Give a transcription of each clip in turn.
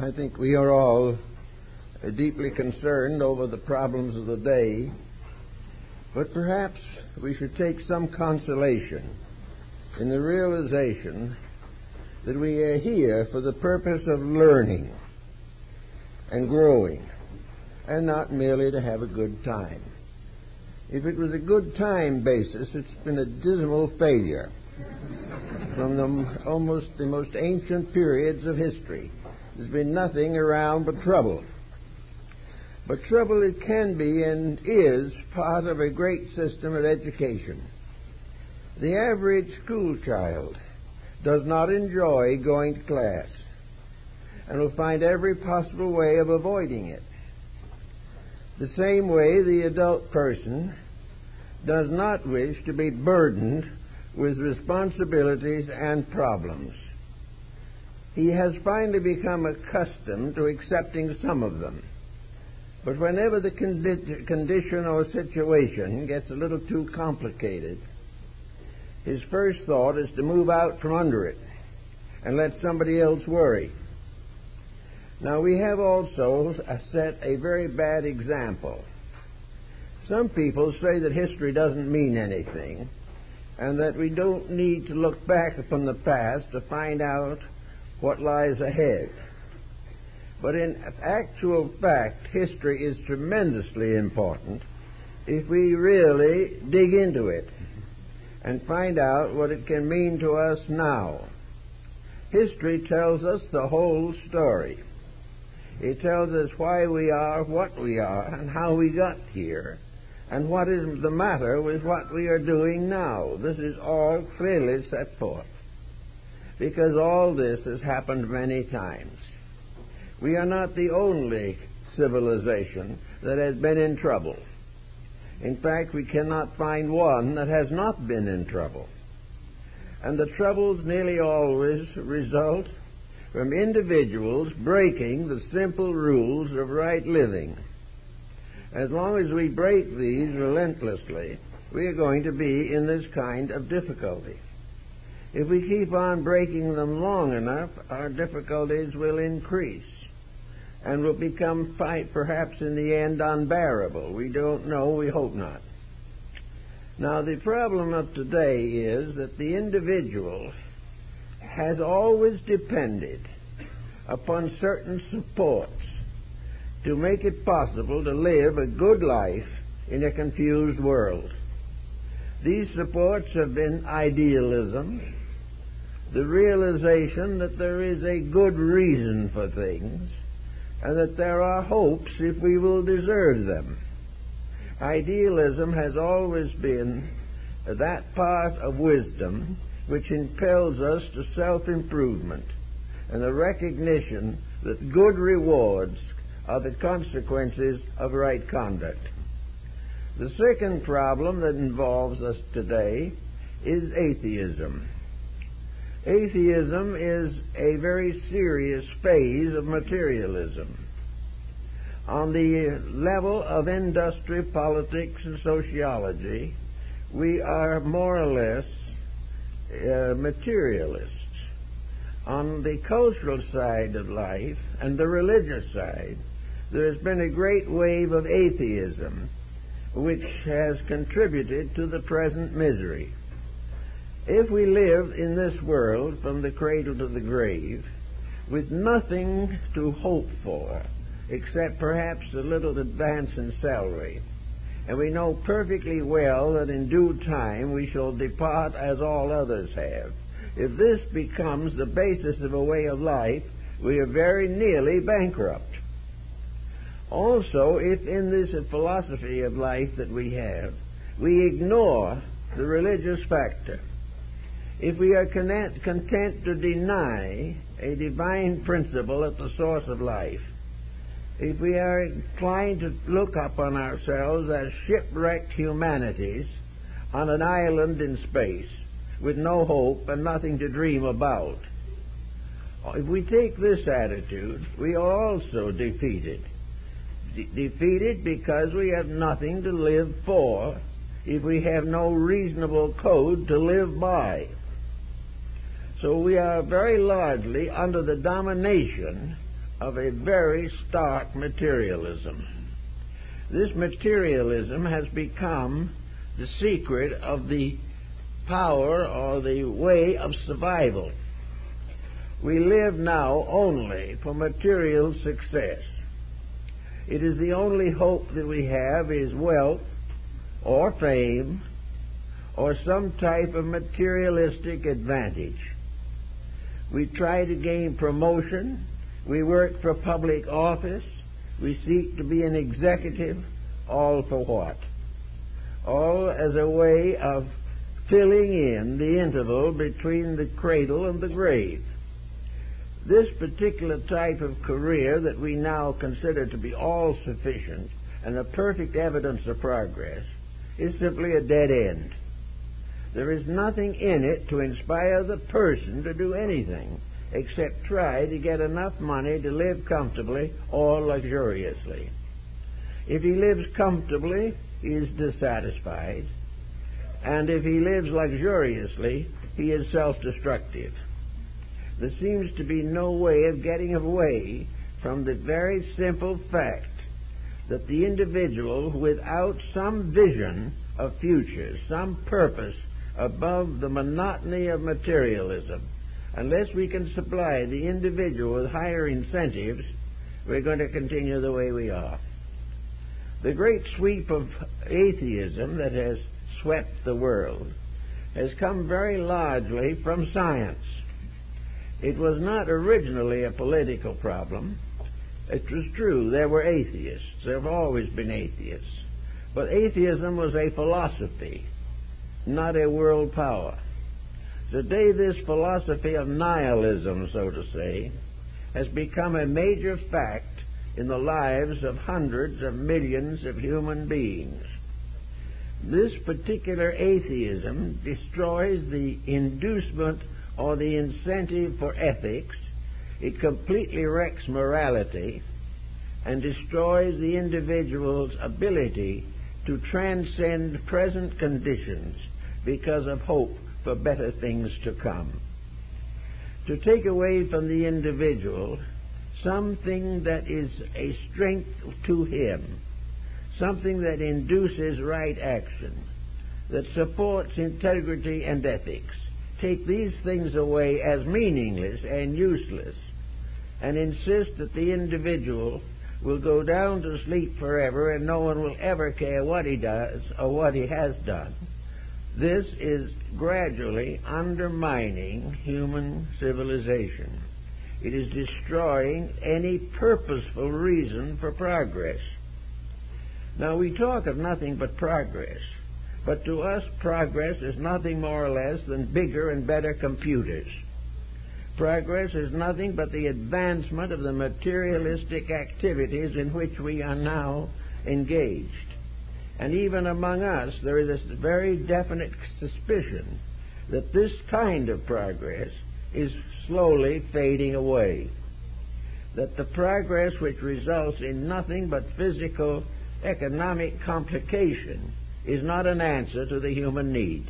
I think we are all deeply concerned over the problems of the day, but perhaps we should take some consolation in the realization that we are here for the purpose of learning and growing, and not merely to have a good time. If it was a good time basis, it's been a dismal failure from the most ancient periods of history. There's been nothing around but trouble. But trouble, it can be and is part of a great system of education. The average school child does not enjoy going to class and will find every possible way of avoiding it. The same way the adult person does not wish to be burdened with responsibilities and problems. He has finally become accustomed to accepting some of them. But whenever the condition or situation gets a little too complicated, his first thought is to move out from under it and let somebody else worry. Now, we have also set a very bad example. Some people say that history doesn't mean anything and that we don't need to look back upon the past to find out what lies ahead. But in actual fact, history is tremendously important if we really dig into it and find out what it can mean to us now. History tells us the whole story. It tells us why we are what we are and how we got here and what is the matter with what we are doing now. This is all clearly set forth because all this has happened many times. We are not the only civilization that has been in trouble. In fact, we cannot find one that has not been in trouble. And the troubles nearly always result from individuals breaking the simple rules of right living. As long as we break these relentlessly, we are going to be in this kind of difficulty. If we keep on breaking them long enough, our difficulties will increase and will become, perhaps in the end, unbearable. We don't know, we hope not. Now, the problem of today is that the individual has always depended upon certain supports to make it possible to live a good life in a confused world. These supports have been idealism, the realization that there is a good reason for things, and that there are hopes if we will deserve them. Idealism has always been that part of wisdom which impels us to self-improvement and the recognition that good rewards are the consequences of right conduct. The second problem that involves us today is atheism. Atheism is a very serious phase of materialism. On the level of industry, politics, and sociology, we are more or less materialists. On the cultural side of life and the religious side, there has been a great wave of atheism which has contributed to the present misery. If we live in this world from the cradle to the grave with nothing to hope for except perhaps a little advance in salary, and we know perfectly well that in due time we shall depart as all others have, if this becomes the basis of a way of life, we are very nearly bankrupt. Also, if in this philosophy of life that we have, we ignore the religious factor, if we are content to deny a divine principle at the source of life, if we are inclined to look upon ourselves as shipwrecked humanities on an island in space with no hope and nothing to dream about, if we take this attitude, we are also defeated. Defeated because we have nothing to live for if we have no reasonable code to live by. So we are very largely under the domination of a very stark materialism. This materialism has become the secret of the power or the way of survival. We live now only for material success. It is the only hope that we have is wealth or fame or some type of materialistic advantage. We try to gain promotion. We work for public office. We seek to be an executive. All for what? All as a way of filling in the interval between the cradle and the grave. This particular type of career that we now consider to be all sufficient and the perfect evidence of progress is simply a dead end. There is nothing in it to inspire the person to do anything except try to get enough money to live comfortably or luxuriously. If he lives comfortably, he is dissatisfied, and if he lives luxuriously, he is self-destructive. There seems to be no way of getting away from the very simple fact that the individual without some vision of future, some purpose above the monotony of materialism, unless we can supply the individual with higher incentives, we're going to continue the way we are. The great sweep of atheism that has swept the world has come very largely from science. It was not originally a political problem. It was true, there were atheists. There have always been atheists. But atheism was a philosophy, not a world power. Today, this philosophy of nihilism, so to say, has become a major fact in the lives of hundreds of millions of human beings. This particular atheism destroys the inducement or the incentive for ethics. It completely wrecks morality and destroys the individual's ability to transcend present conditions because of hope for better things to come. To take away from the individual something that is a strength to him, something that induces right action, that supports integrity and ethics. Take these things away as meaningless and useless and insist that the individual will go down to sleep forever and no one will ever care what he does or what he has done. This is gradually undermining human civilization. It is destroying any purposeful reason for progress. Now, we talk of nothing but progress, but to us progress is nothing more or less than bigger and better computers. Progress is nothing but the advancement of the materialistic activities in which we are now engaged. And even among us, there is this very definite suspicion that this kind of progress is slowly fading away, that the progress which results in nothing but physical, economic complication is not an answer to the human need.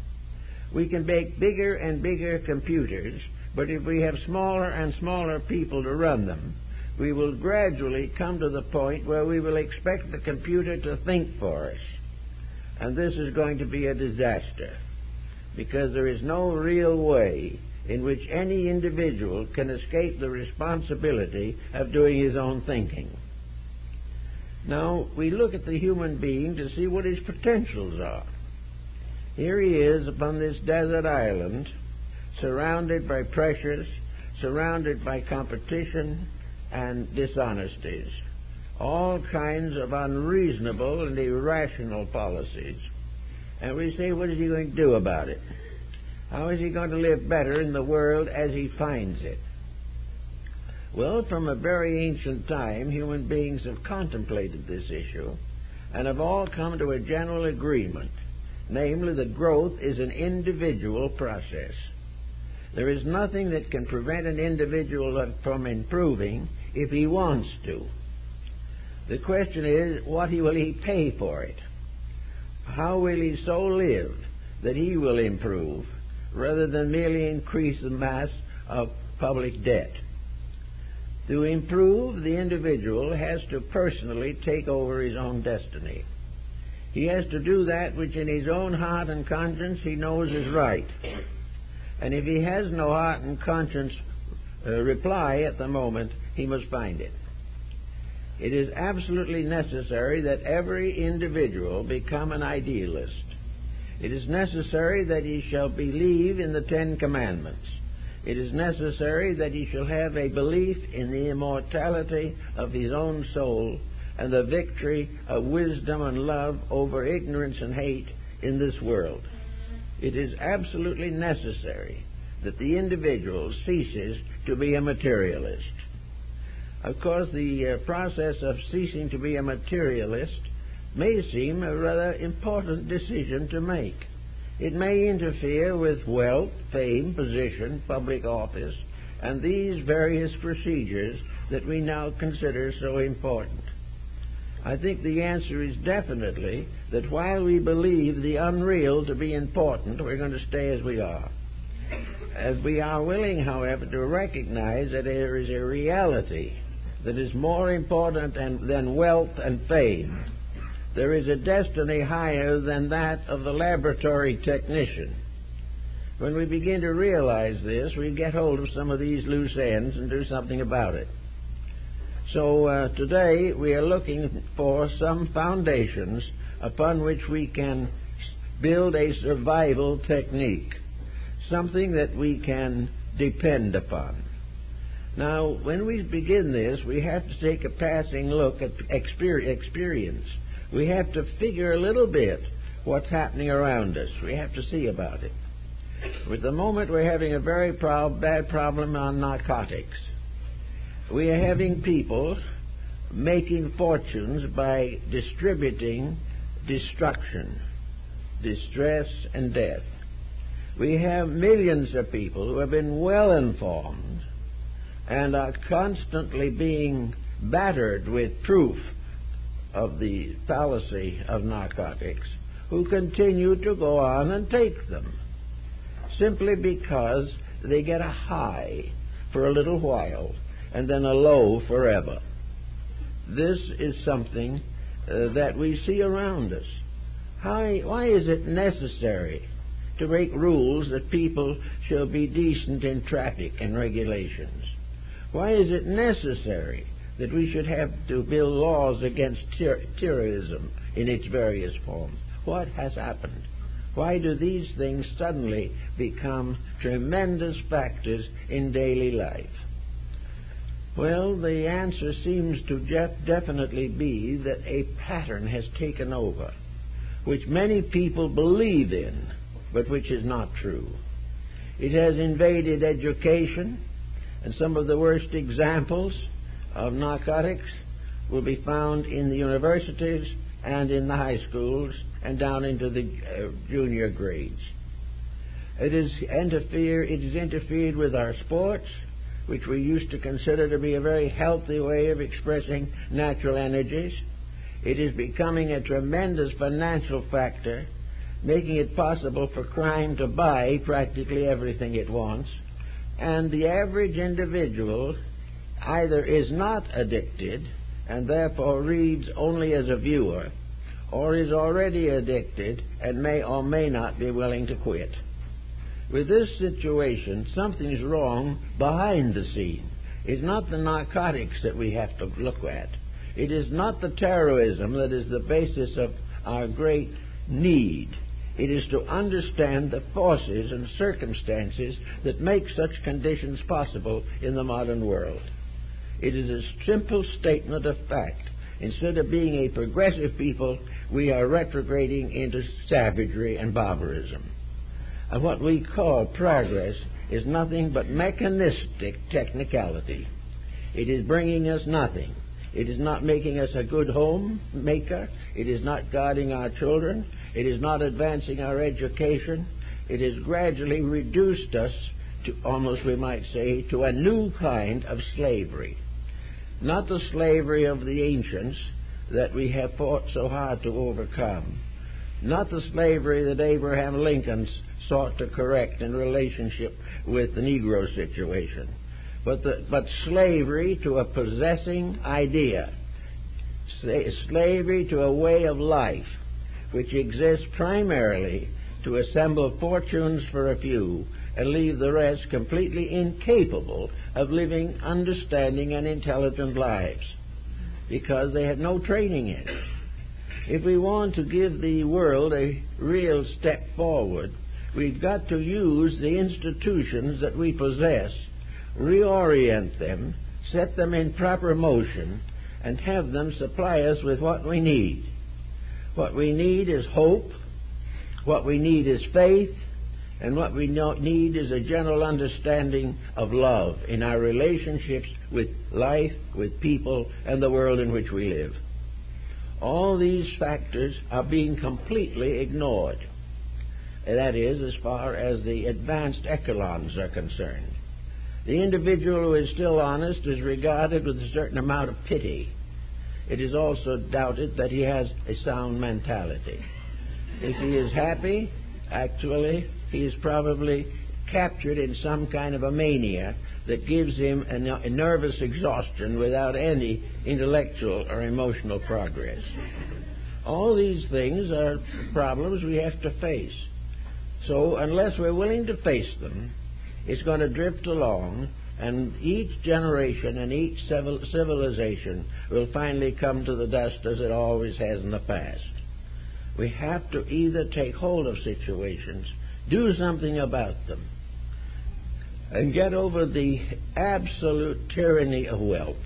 We can make bigger and bigger computers, but if we have smaller and smaller people to run them, we will gradually come to the point where we will expect the computer to think for us. And this is going to be a disaster, because there is no real way in which any individual can escape the responsibility of doing his own thinking. Now, we look at the human being to see what his potentials are. Here he is upon this desert island, surrounded by pressures, surrounded by competition and dishonesties, all kinds of unreasonable and irrational policies. And we say, what is he going to do about it? How is he going to live better in the world as he finds it? Well, from a very ancient time, human beings have contemplated this issue and have all come to a general agreement, namely that growth is an individual process. There is nothing that can prevent an individual from improving if he wants to. The question is, what will he pay for it? How will he so live that he will improve rather than merely increase the mass of public debt? To improve, the individual has to personally take over his own destiny. He has to do that which in his own heart and conscience he knows is right. And if he has no heart and conscience reply at the moment, he must find it. It is absolutely necessary that every individual become an idealist. It is necessary that he shall believe in the Ten Commandments. It is necessary that he shall have a belief in the immortality of his own soul and the victory of wisdom and love over ignorance and hate in this world. It is absolutely necessary that the individual ceases to be a materialist. Of course, the process of ceasing to be a materialist may seem a rather important decision to make. It may interfere with wealth, fame, position, public office, and these various procedures that we now consider so important. I think the answer is definitely that while we believe the unreal to be important, we're going to stay as we are. As we are willing, however, to recognize that there is a reality that is more important than wealth and fame. There is a destiny higher than that of the laboratory technician. When we begin to realize this, we get hold of some of these loose ends and do something about it. So today we are looking for some foundations upon which we can build a survival technique, something that we can depend upon. Now, when we begin this, we have to take a passing look at experience. We have to figure a little bit what's happening around us. We have to see about it. At the moment, we're having a very bad problem on narcotics. We are having people making fortunes by distributing destruction, distress, and death. We have millions of people who have been well informed and are constantly being battered with proof of the fallacy of narcotics, who continue to go on and take them simply because they get a high for a little while and then a low forever. This is something that we see around us. Why is it necessary to make rules that people shall be decent in traffic and regulations? Why is it necessary that we should have to build laws against terrorism in its various forms? What has happened? Why do these things suddenly become tremendous factors in daily life? Well, the answer seems to definitely be that a pattern has taken over, which many people believe in, but which is not true. It has invaded education, and some of the worst examples of narcotics will be found in the universities and in the high schools and down into the junior grades. It has interfered with our sports, which we used to consider to be a very healthy way of expressing natural energies. It is becoming a tremendous financial factor, making it possible for crime to buy practically everything it wants. And the average individual either is not addicted and therefore reads only as a viewer, or is already addicted and may or may not be willing to quit. With this situation, something's wrong behind the scene. It's not the narcotics that we have to look at. It is not the terrorism that is the basis of our great need. It is to understand the forces and circumstances that make such conditions possible in the modern world. It is a simple statement of fact. Instead of being a progressive people, we are retrograding into savagery and barbarism. And what we call progress is nothing but mechanistic technicality. It is bringing us nothing. It is not making us a good home maker. It is not guarding our children. It is not advancing our education. It has gradually reduced us to, almost we might say, to a new kind of slavery. Not the slavery of the ancients that we have fought so hard to overcome. Not the slavery that Abraham Lincoln sought to correct in relationship with the Negro situation. but slavery to a possessing idea, slavery to a way of life which exists primarily to assemble fortunes for a few and leave the rest completely incapable of living understanding and intelligent lives because they had no training in it. If we want to give the world a real step forward, we've got to use the institutions that we possess, reorient them, set them in proper motion, and have them supply us with what we need. What we need is hope, what we need is faith, and what we need is a general understanding of love in our relationships with life, with people, and the world in which we live. All these factors are being completely ignored. That is, as far as the advanced echelons are concerned. The individual who is still honest is regarded with a certain amount of pity. It is also doubted that he has a sound mentality. If he is happy, actually, he is probably captured in some kind of a mania that gives him a nervous exhaustion without any intellectual or emotional progress. All these things are problems we have to face. So unless we're willing to face them, it's going to drift along, and each generation and each civilization will finally come to the dust as it always has in the past. We have to either take hold of situations, do something about them, and get over the absolute tyranny of wealth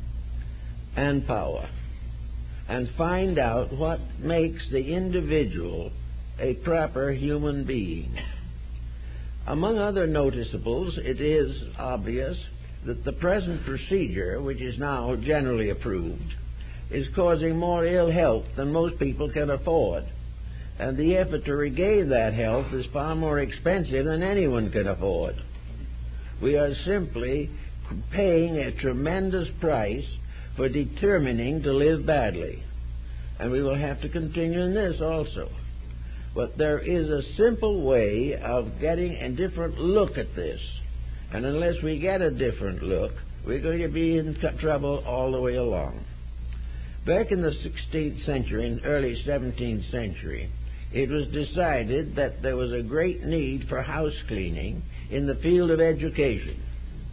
and power, and find out what makes the individual a proper human being. Among other noticeables, it is obvious that the present procedure, which is now generally approved, is causing more ill health than most people can afford. And the effort to regain that health is far more expensive than anyone can afford. We are simply paying a tremendous price for determining to live badly. And we will have to continue in this also. But there is a simple way of getting a different look at this. And unless we get a different look, we're going to be in trouble all the way along. Back in the 16th century and early 17th century, it was decided that there was a great need for house cleaning in the field of education.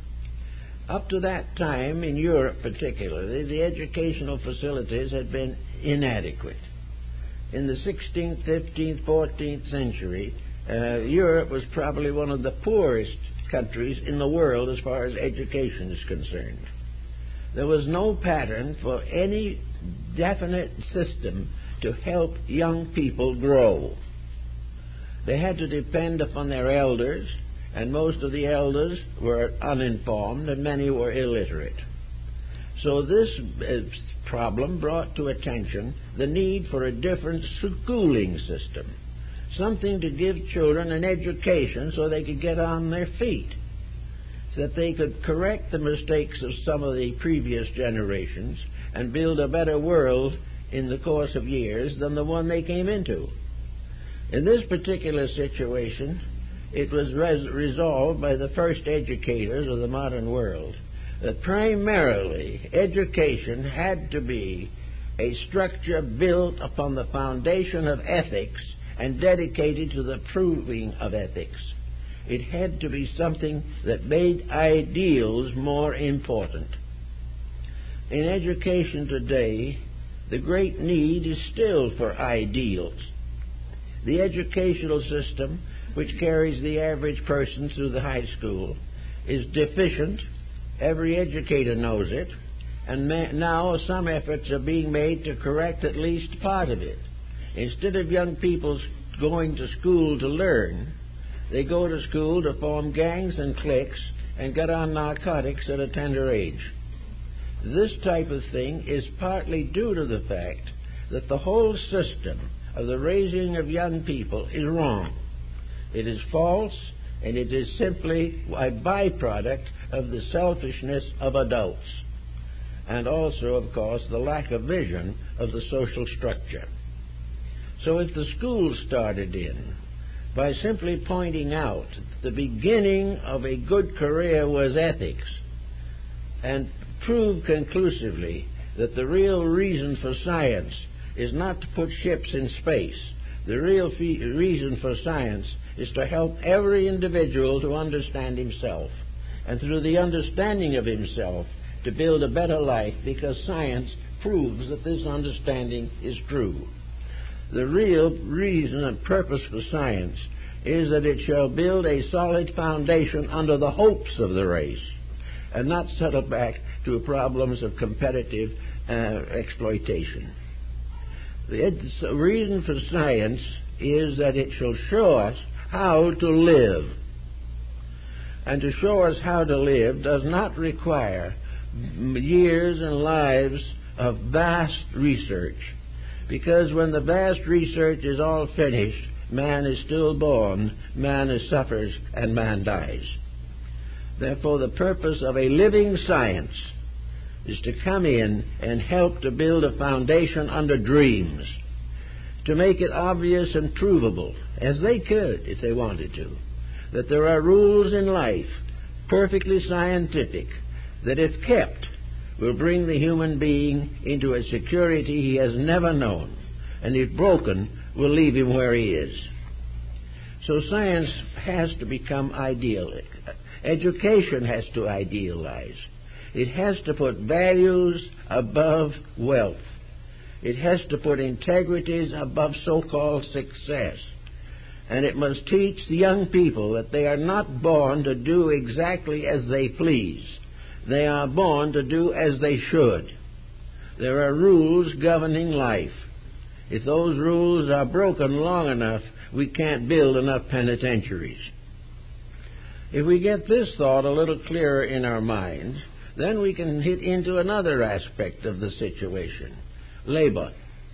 Up to that time, in Europe particularly, the educational facilities had been inadequate. In the 16th, 15th, 14th century, Europe was probably one of the poorest countries in the world as far as education is concerned. There was no pattern for any definite system to help young people grow. They had to depend upon their elders, and most of the elders were uninformed and many were illiterate. So this problem brought to attention the need for a different schooling system, something to give children an education so they could get on their feet, so that they could correct the mistakes of some of the previous generations and build a better world in the course of years than the one they came into. In this particular situation, it was resolved by the first educators of the modern world that primarily education had to be a structure built upon the foundation of ethics and dedicated to the proving of ethics. It had to be something that made ideals more important. In education today, the great need is still for ideals. The educational system, which carries the average person through the high school, is deficient. Every educator knows it, and now some efforts are being made to correct at least part of it. Instead of young people going to school to learn, they go to school to form gangs and cliques and get on narcotics at a tender age. This type of thing is partly due to the fact that the whole system of the raising of young people is wrong. It is false, and it is simply a byproduct of the selfishness of adults, and also, of course, the lack of vision of the social structure. So if the school started in by simply pointing out the beginning of a good career was ethics, and prove conclusively that the real reason for science is not to put ships in space. The real reason for science is to help every individual to understand himself, and through the understanding of himself to build a better life, because science proves that this understanding is true. The real reason and purpose for science is that it shall build a solid foundation under the hopes of the race, and not settle back to problems of competitive exploitation. The reason for science is that it shall show us how to live. And to show us how to live does not require years and lives of vast research, because when the vast research is all finished, man is still born, man suffers, and man dies. Therefore, the purpose of a living science is to come in and help to build a foundation under dreams, to make it obvious and provable, as they could if they wanted to, that there are rules in life, perfectly scientific, that if kept, will bring the human being into a security he has never known, and if broken, will leave him where he is. So science has to become ideal. Education has to idealize. It has to put values above wealth. It has to put integrities above so-called success. And it must teach the young people that they are not born to do exactly as they please. They are born to do as they should. There are rules governing life. If those rules are broken long enough, we can't build enough penitentiaries. If we get this thought a little clearer in our minds, then we can hit into another aspect of the situation: labor.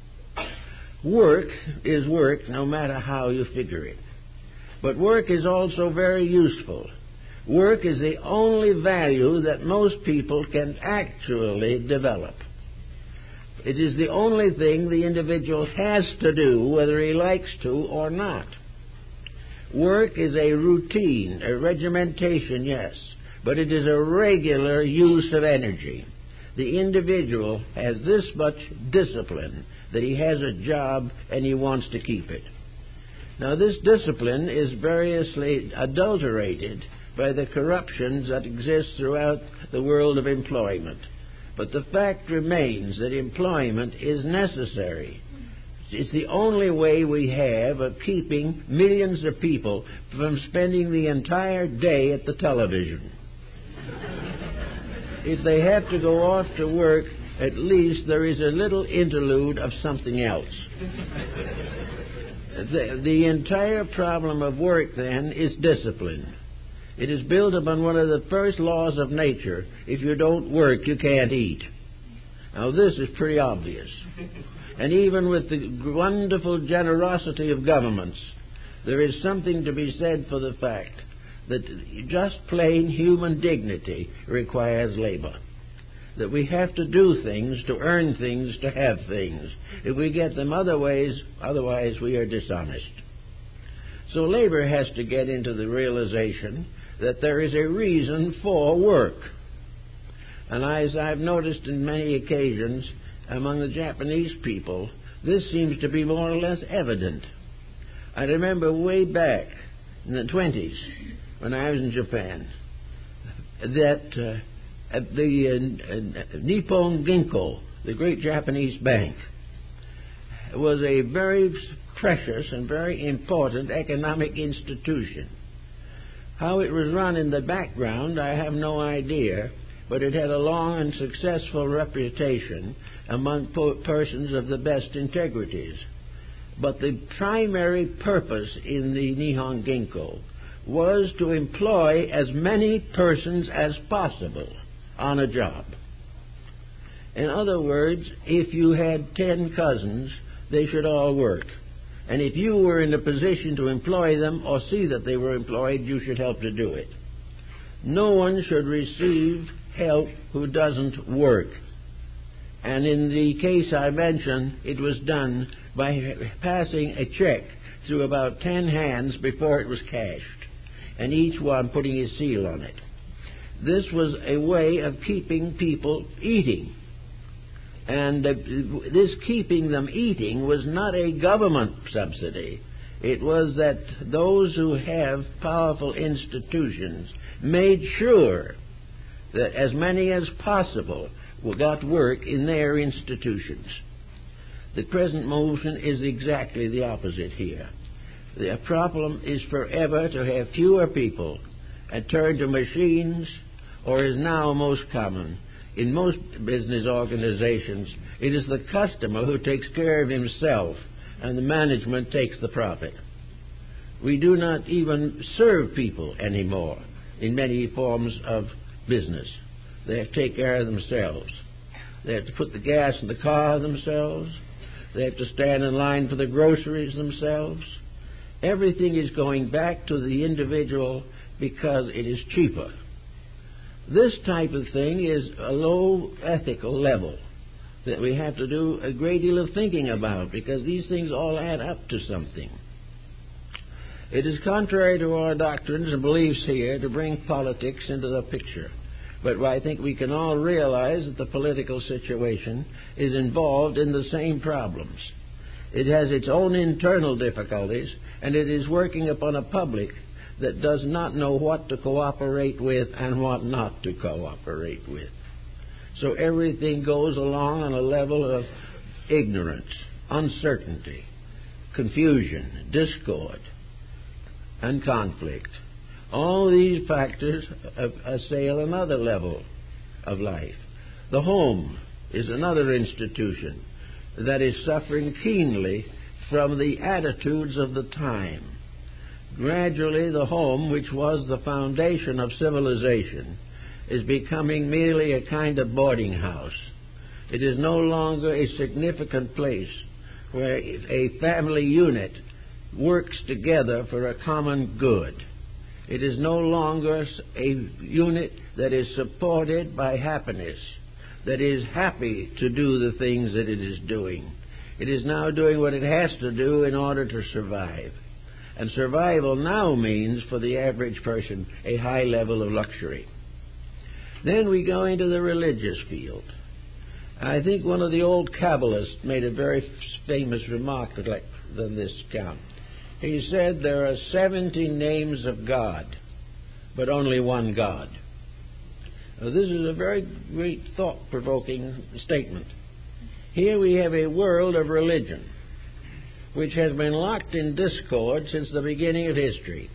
Work is work no matter how you figure it. But work is also very useful. Work is the only value that most people can actually develop. It is the only thing the individual has to do, whether he likes to or not. Work is a routine, a regimentation, yes, but it is a regular use of energy. The individual has this much discipline, that he has a job and he wants to keep it. Now, this discipline is variously adulterated by the corruptions that exist throughout the world of employment. But the fact remains that employment is necessary. It's the only way we have of keeping millions of people from spending the entire day at the television. If they have to go off to work, at least there is a little interlude of something else. The entire problem of work, then, is discipline. It is built upon one of the first laws of nature: if you don't work, you can't eat. Now, this is pretty obvious. And even with the wonderful generosity of governments, there is something to be said for the fact that just plain human dignity requires labor. That we have to do things to earn things, to have things. If we get them otherwise we are dishonest. So labor has to get into the realization that there is a reason for work. And as I've noticed in many occasions among the Japanese people, this seems to be more or less evident. I remember way back in the 20s, when I was in Japan, that the Nippon Ginko, the great Japanese bank, was a very precious and very important economic institution. How it was run in the background, I have no idea, but it had a long and successful reputation among persons of the best integrities. But the primary purpose in the Nihon Ginko was to employ as many persons as possible on a job. In other words, if you had 10 cousins, they should all work. And if you were in a position to employ them or see that they were employed, you should help to do it. No one should receive help who doesn't work. And in the case I mentioned, it was done by passing a check through about 10 hands before it was cashed, and each one putting his seal on it. This was a way of keeping people eating. And this keeping them eating was not a government subsidy. It was that those who have powerful institutions made sure that as many as possible got work in their institutions. The present motion is exactly the opposite here. The problem is forever to have fewer people and turn to machines, or is now most common. In most business organizations, it is the customer who takes care of himself and the management takes the profit. We do not even serve people anymore in many forms of business. They have to take care of themselves. They have to put the gas in the car themselves. They have to stand in line for the groceries themselves. Everything is going back to the individual because it is cheaper. This type of thing is a low ethical level that we have to do a great deal of thinking about, because these things all add up to something. It is contrary to our doctrines and beliefs here to bring politics into the picture. But I think we can all realize that the political situation is involved in the same problems. It has its own internal difficulties, and it is working upon a public that does not know what to cooperate with and what not to cooperate with. So everything goes along on a level of ignorance, uncertainty, confusion, discord, and conflict. All these factors assail another level of life. The home is another institution that is suffering keenly from the attitudes of the time. Gradually, the home, which was the foundation of civilization, is becoming merely a kind of boarding house. It is no longer a significant place where a family unit works together for a common good. It is no longer a unit that is supported by happiness, that is happy to do the things that it is doing. It is now doing what it has to do in order to survive. And survival now means, for the average person, a high level of luxury. Then we go into the religious field. I think one of the old Kabbalists made a very famous remark on this count. He said there are 70 names of God, but only one God. Now, this is a very great thought-provoking statement. Here we have a world of religion which has been locked in discord since the beginning of history.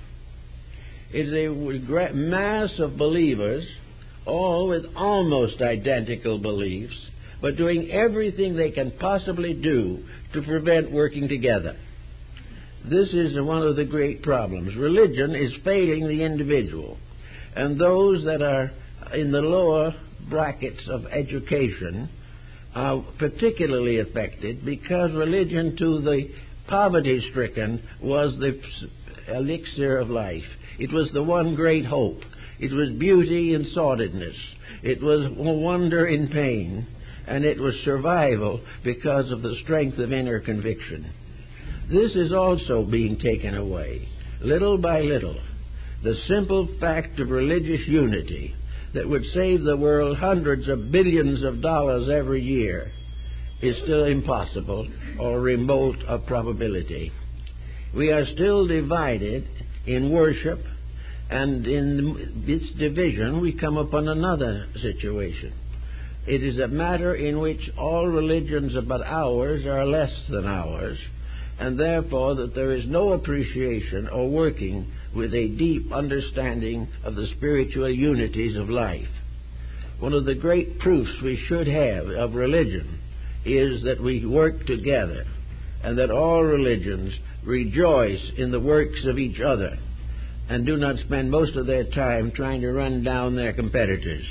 It is a mass of believers, all with almost identical beliefs, but doing everything they can possibly do to prevent working together. This is one of the great problems. Religion is failing the individual, and those that are in the lower brackets of education are particularly affected, because religion to the poverty-stricken was the elixir of life. It was the one great hope. It was beauty in sordidness. It was wonder in pain. And it was survival because of the strength of inner conviction. This is also being taken away, little by little. The simple fact of religious unity that would save the world hundreds of billions of dollars every year is still impossible or remote of probability. We are still divided in worship, and in this division we come upon another situation. It is a matter in which all religions but ours are less than ours, and therefore that there is no appreciation or working with a deep understanding of the spiritual unities of life. One of the great proofs we should have of religion is that we work together, and that all religions rejoice in the works of each other and do not spend most of their time trying to run down their competitors.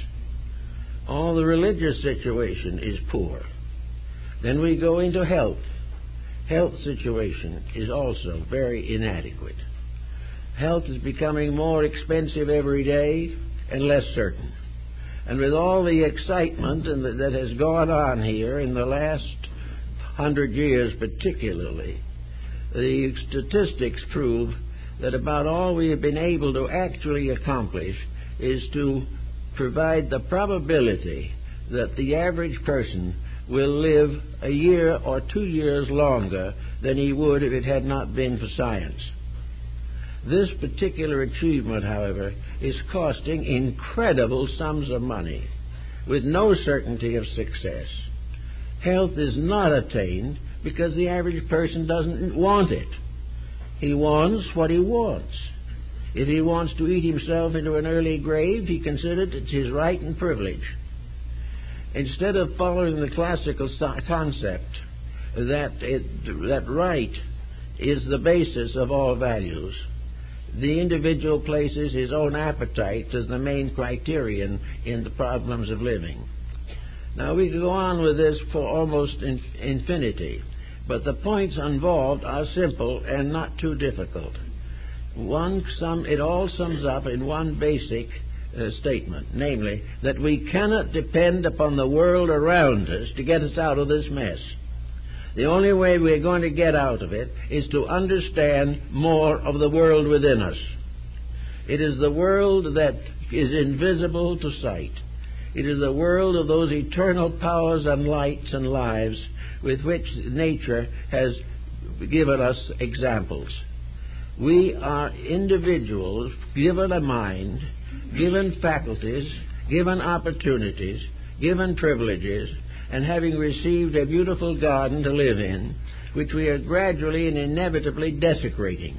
All the religious situation is poor. Then we go into health. Health situation is also very inadequate. Health is becoming more expensive every day and less certain. And with all the excitement that has gone on here in the last 100 years particularly, the statistics prove that about all we have been able to actually accomplish is to provide the probability that the average person will live a year or 2 years longer than he would if it had not been for science. This particular achievement, however, is costing incredible sums of money, with no certainty of success. Health is not attained because the average person doesn't want it. He wants what he wants. If he wants to eat himself into an early grave, he considers it his right and privilege. Instead of following the classical concept that right is the basis of all values, the individual places his own appetite as the main criterion in the problems of living. Now, we could go on with this for almost infinity, but the points involved are simple and not too difficult. It all sums up in one basic statement, namely that we cannot depend upon the world around us to get us out of this mess. The only way we're going to get out of it is to understand more of the world within us. It is the world that is invisible to sight. It is the world of those eternal powers and lights and lives with which nature has given us examples. We are individuals given a mind, given faculties, given opportunities, given privileges, and having received a beautiful garden to live in, which we are gradually and inevitably desecrating.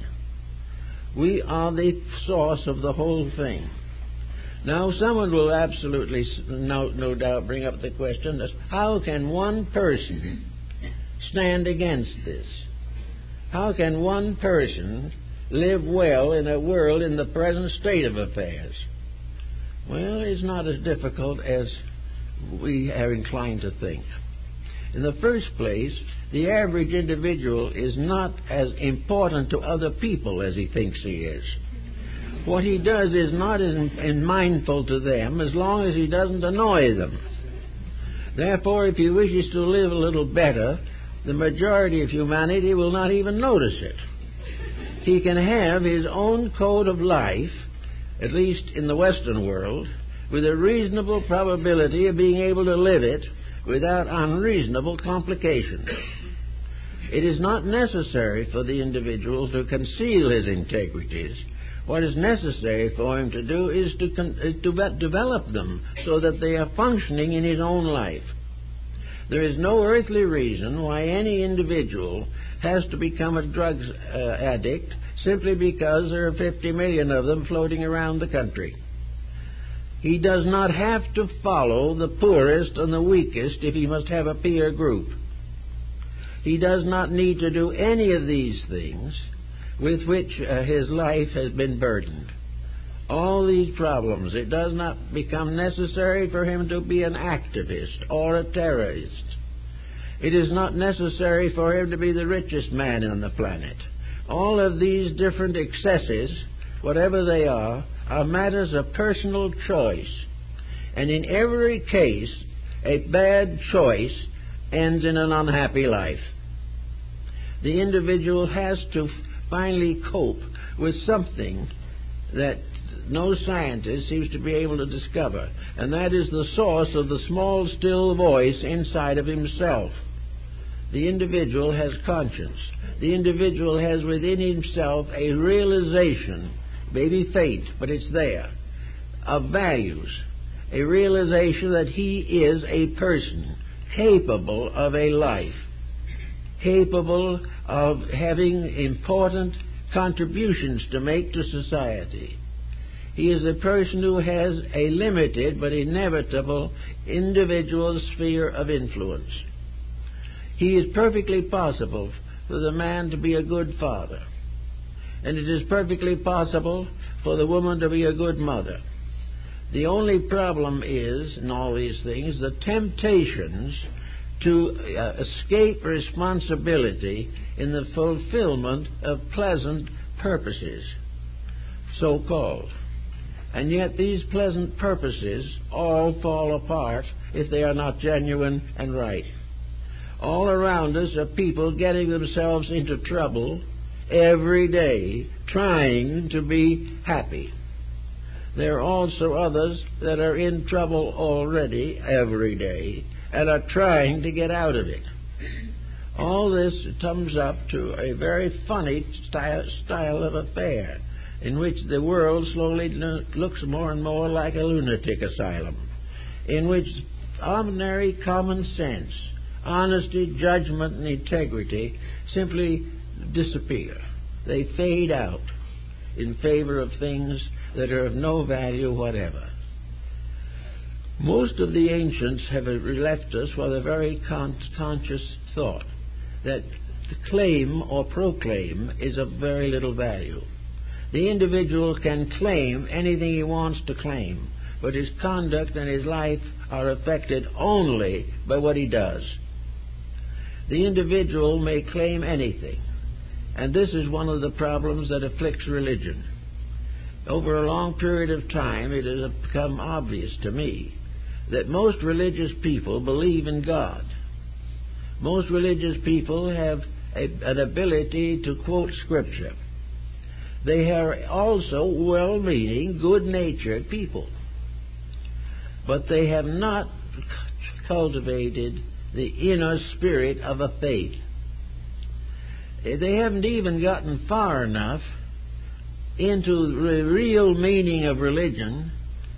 We are the source of the whole thing. Now, someone will absolutely, no doubt, bring up the question, how can one person stand against this? How can one person live well in a world in the present state of affairs? Well, it's not as difficult as we are inclined to think. In the first place, the average individual is not as important to other people as he thinks he is. What he does is not as mindful to them as long as he doesn't annoy them. Therefore, if he wishes to live a little better, the majority of humanity will not even notice it. He can have his own code of life, at least in the Western world, with a reasonable probability of being able to live it without unreasonable complications. It is not necessary for the individual to conceal his integrities. What is necessary for him to do is to develop them so that they are functioning in his own life. There is no earthly reason why any individual has to become a drugs addict simply because there are 50 million of them floating around the country. He does not have to follow the poorest and the weakest if he must have a peer group. He does not need to do any of these things with which his life has been burdened. All these problems, it does not become necessary for him to be an activist or a terrorist. It is not necessary for him to be the richest man on the planet. All of these different excesses, whatever they are matters of personal choice. And in every case, a bad choice ends in an unhappy life. The individual has to finally cope with something that no scientist seems to be able to discover, and that is the source of the small, still voice inside of himself. The individual has conscience. The individual has within himself a realization, maybe faint, but it's there, of values, a realization that he is a person capable of a life, capable of having important contributions to make to society. He is a person who has a limited but inevitable individual sphere of influence. He is perfectly possible for the man to be a good father, and it is perfectly possible for the woman to be a good mother. The only problem is, in all these things, the temptations to escape responsibility in the fulfillment of pleasant purposes, so-called. And yet these pleasant purposes all fall apart if they are not genuine and right. All around us are people getting themselves into trouble every day trying to be happy. there are also others that are in trouble already every day and are trying to get out of it. All this sums up to a very funny style of affair in which the world slowly looks more and more like a lunatic asylum, in which ordinary common sense, honesty, judgment, and integrity simply disappear. They fade out in favor of things that are of no value whatever. Most of the ancients have left us with a very conscious thought that to claim or proclaim is of very little value. The individual can claim anything he wants to claim, but his conduct and his life are affected only by what he does. The individual may claim anything, and this is one of the problems that afflicts religion. Over a long period of time, it has become obvious to me that most religious people believe in God. Most religious people have an ability to quote Scripture. They are also well-meaning, good-natured people. But they have not cultivated the inner spirit of a faith. They haven't even gotten far enough into the real meaning of religion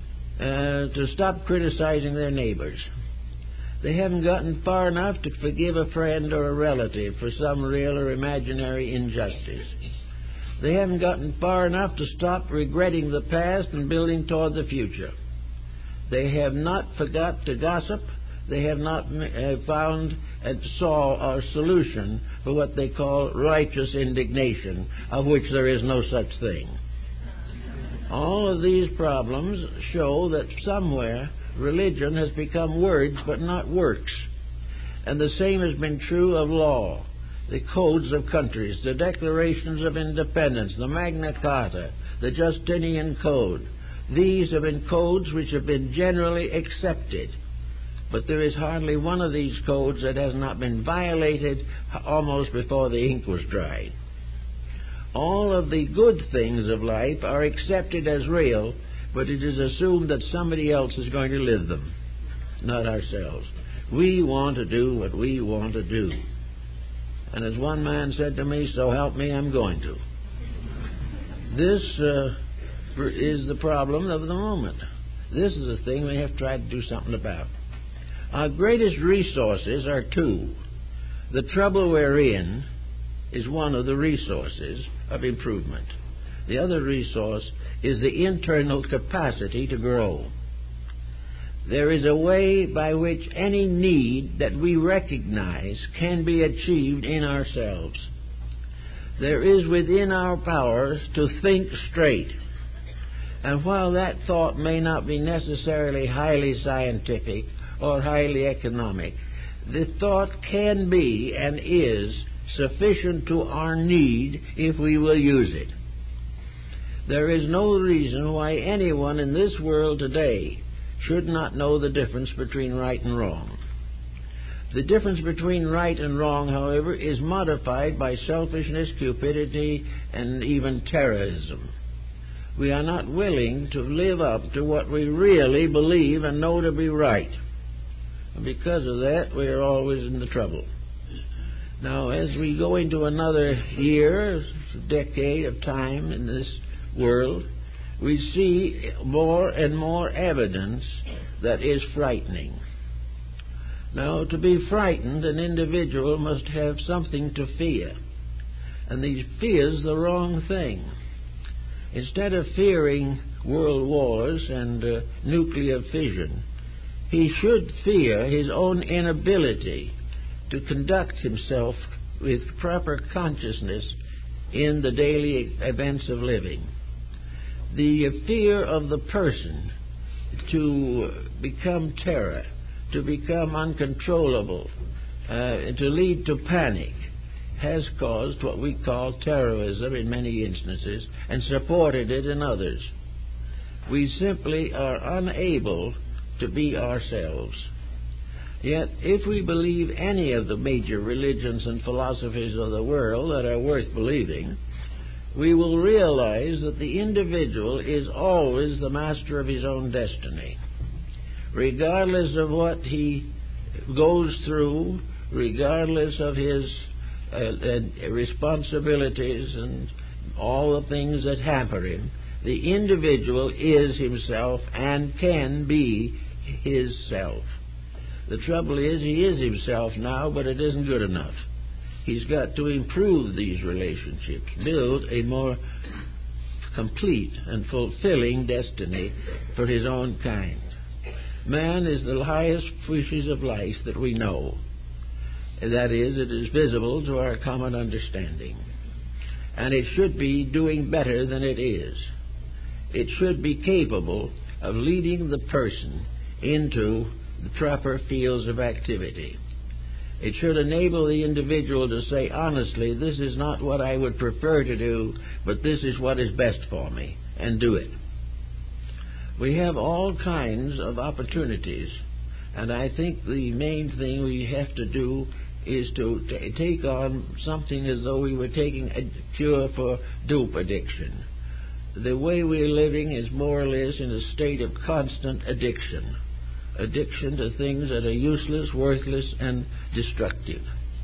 to stop criticizing their neighbors. They haven't gotten far enough to forgive a friend or a relative for some real or imaginary injustice. They haven't gotten far enough to stop regretting the past and building toward the future. They have not forgot to gossip. They have not found a solution for what they call righteous indignation, of which there is no such thing. All of these problems show that somewhere religion has become words but not works. And the same has been true of law, the codes of countries, the declarations of independence, the Magna Carta, the Justinian Code. These have been codes which have been generally accepted. But there is hardly one of these codes that has not been violated almost before the ink was dried. All of the good things of life are accepted as real, but it is assumed that somebody else is going to live them, not ourselves. We want to do what we want to do. And as one man said to me, so help me, I'm going to. This is the problem of the moment. This is the thing we have tried to do something about. Our greatest resources are two. The trouble we're in is one of the resources of improvement. The other resource is the internal capacity to grow. There is a way by which any need that we recognize can be achieved in ourselves. There is within our powers to think straight. And while that thought may not be necessarily highly scientific or highly economic, the thought can be and is sufficient to our need if we will use it. There is no reason why anyone in this world today should not know the difference between right and wrong. The difference between right and wrong, however, is modified by selfishness, cupidity, and even terrorism. We are not willing to live up to what we really believe and know to be right. And because of that, we are always in the trouble. Now, as we go into another year, decade of time in this world, we see more and more evidence that is frightening. Now, to be frightened, an individual must have something to fear. And he fears the wrong thing. Instead of fearing world wars and nuclear fission, he should fear his own inability to conduct himself with proper consciousness in the daily events of living. The fear of the person to become terror, to become uncontrollable, to lead to panic, has caused what we call terrorism in many instances and supported it in others. We simply are unable to be ourselves. Yet, if we believe any of the major religions and philosophies of the world that are worth believing, we will realize that the individual is always the master of his own destiny. Regardless of what he goes through, regardless of his responsibilities and all the things that hamper him, the individual is himself and can be his self. The trouble is, he is himself now, but it isn't good enough. He's got to improve these relationships, build a more complete and fulfilling destiny for his own kind. Man is the highest species of life that we know. That is, it is visible to our common understanding. And it should be doing better than it is. It should be capable of leading the person into the proper fields of activity. It should enable the individual to say, honestly, this is not what I would prefer to do, but this is what is best for me, and do it. We have all kinds of opportunities, and I think the main thing we have to do is to take on something as though we were taking a cure for dope addiction. The way we're living is more or less in a state of constant addiction to things that are useless, worthless, and destructive.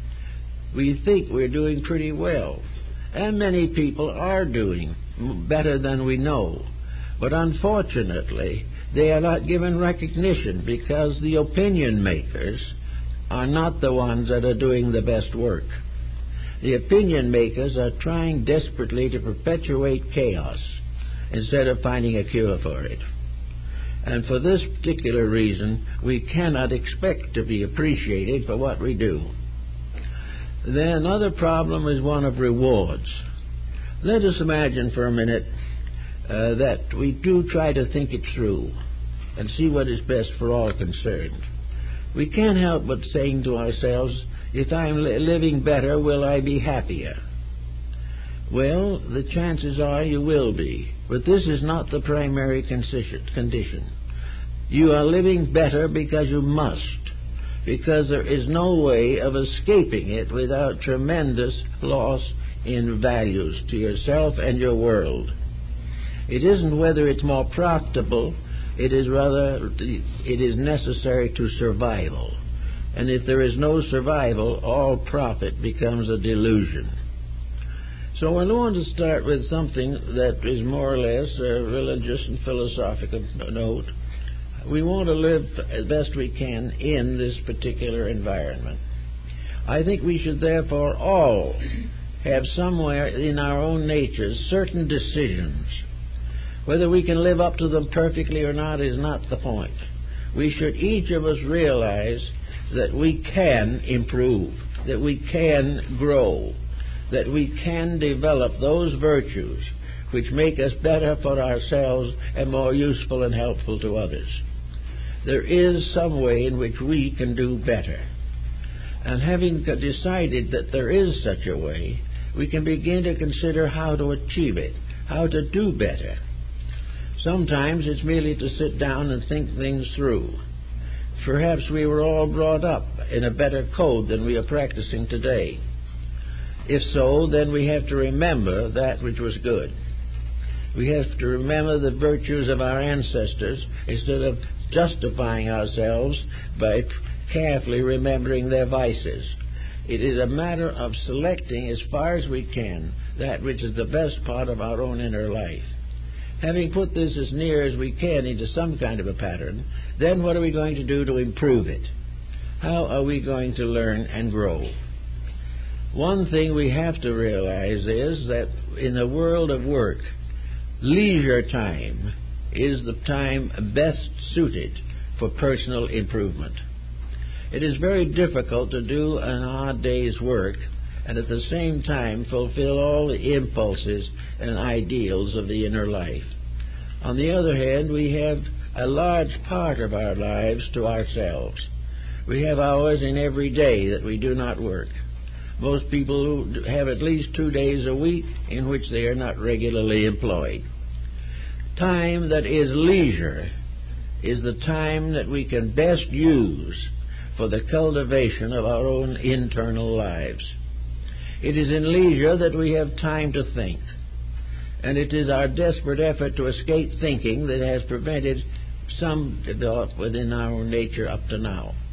We think we're doing pretty well, and many people are doing better than we know. But unfortunately, they are not given recognition because the opinion makers are not the ones that are doing the best work. The opinion makers are trying desperately to perpetuate chaos instead of finding a cure for it. And for this particular reason, we cannot expect to be appreciated for what we do. Then another problem is one of rewards. Let us imagine for a minute that we do try to think it through and see what is best for all concerned. We can't help but saying to ourselves, if I'm living better, will I be happier? Well, the chances are you will be, but this is not the primary condition. You are living better because you must, because there is no way of escaping it without tremendous loss in values to yourself and your world. It isn't whether it's more profitable, it is rather it is necessary to survival. And if there is no survival, all profit becomes a delusion. So I want to start with something that is more or less a religious and philosophical note. We want to live as best we can in this particular environment. I think we should therefore all have somewhere in our own natures certain decisions. Whether we can live up to them perfectly or not is not the point. We should each of us realize that we can improve, that we can grow, that we can develop those virtues which make us better for ourselves and more useful and helpful to others. There is some way in which we can do better. And having decided that there is such a way, we can begin to consider how to achieve it, how to do better. Sometimes it's merely to sit down and think things through. Perhaps we were all brought up in a better code than we are practicing today. If so, then we have to remember that which was good. We have to remember the virtues of our ancestors instead of justifying ourselves by carefully remembering their vices. It is a matter of selecting as far as we can that which is the best part of our own inner life. Having put this as near as we can into some kind of a pattern, then what are we going to do to improve it? How are we going to learn and grow? One thing we have to realize is that in the world of work, leisure time is the time best suited for personal improvement. It is very difficult to do an odd day's work and at the same time fulfill all the impulses and ideals of the inner life. On the other hand, we have a large part of our lives to ourselves. We have hours in every day that we do not work. Most people have at least 2 days a week in which they are not regularly employed. Time that is leisure is the time that we can best use for the cultivation of our own internal lives. It is in leisure that we have time to think. And it is our desperate effort to escape thinking that has prevented some development within our nature up to now.